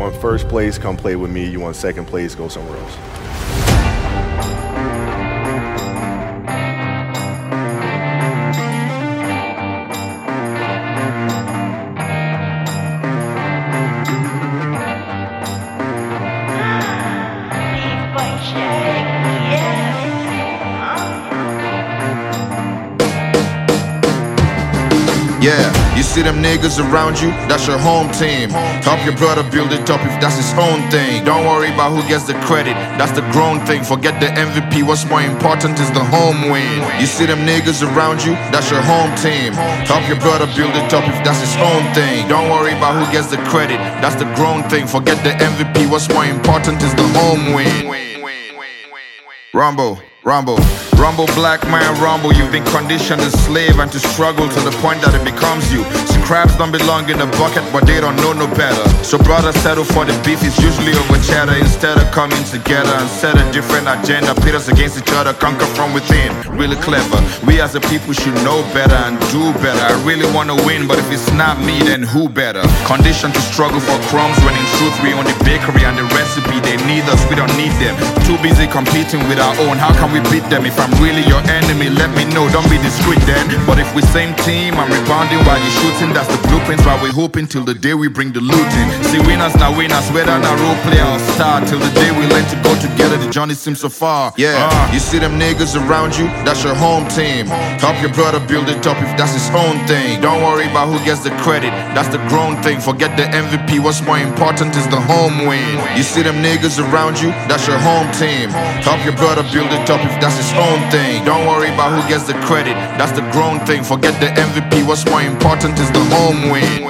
want first place, come play with me. You want second place, go somewhere else. Yeah, you see them niggas around you, that's your home team. Help your brother build it up if that's his own thing. Don't worry about who gets the credit, that's the grown thing. Forget the MVP, what's more important is the home win. You see them niggas around you, that's your home team. Help your brother build it up if that's his own thing. Don't worry about who gets the credit, that's the grown thing. Forget the MVP, what's more important is the home win. Rumble, rumble, rumble, black man, rumble. You've been conditioned to slave and to struggle to the point that it becomes you. Scraps don't belong in a bucket, but they don't know no better. So brothers settle for the beef, it's usually over cheddar. Instead of coming together and set a different agenda, pit us against each other, conquer from within. Really clever. We as a people should know better and do better. I really wanna win, but if it's not me, then who better? Conditioned to struggle for crumbs when in truth we own the bakery and the recipe. They need us, we don't need them. Too busy competing with our own. How can we beat them? If I'm really your enemy, let me know, don't be discreet then. But if we same team, I'm rebounding while you're shooting. That's the blueprints while we're hoping till the day we bring the loot in. See, winners now winners, whether not role player or star. Till the day we learn to go together, the journey seems so far. Yeah, you see them niggas around you, that's your home team. Help your brother build it up if that's his own thing. Don't worry about who gets the credit, that's the grown thing. Forget the MVP, what's more important is the home win. You see them niggas around you, that's your home team. Help your brother build it up if that's his own thing. Don't worry about who gets the credit, that's the grown thing. Forget the MVP, what's more important is the home win.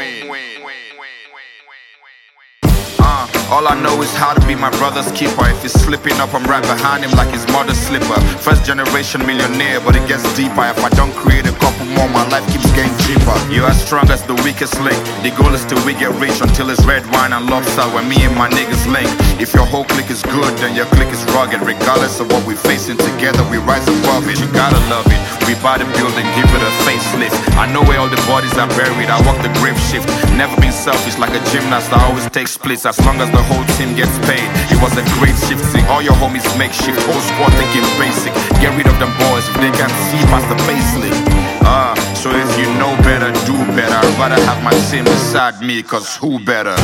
All I know is how to be my brother's keeper. If he's slipping up, I'm right behind him like his mother's slipper. First generation millionaire, but it gets deeper. If I don't create a couple more, my life keeps getting cheaper. You're as strong as the weakest link. The goal is till we get rich, until it's red wine and lobster when me and my niggas link. If your whole clique is good, then your clique is rugged. Regardless of what we're facing together, we rise above it. You gotta love it. We buy the building, give it a facelift. I know where all the bodies are buried, I walk the grave shift. Never been selfish like a gymnast, I always take splits. As long as the whole team gets paid, it was a great shift. See all your homies makeshift, whole squad thinking basic. Get rid of them boys if they can't see past the facelift. So if you know better, do better. I'd rather have my team beside me, cause who better?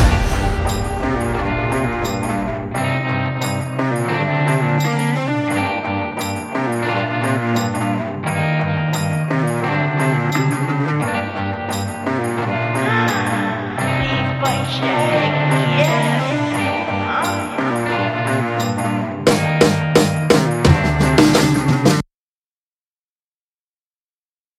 Shake.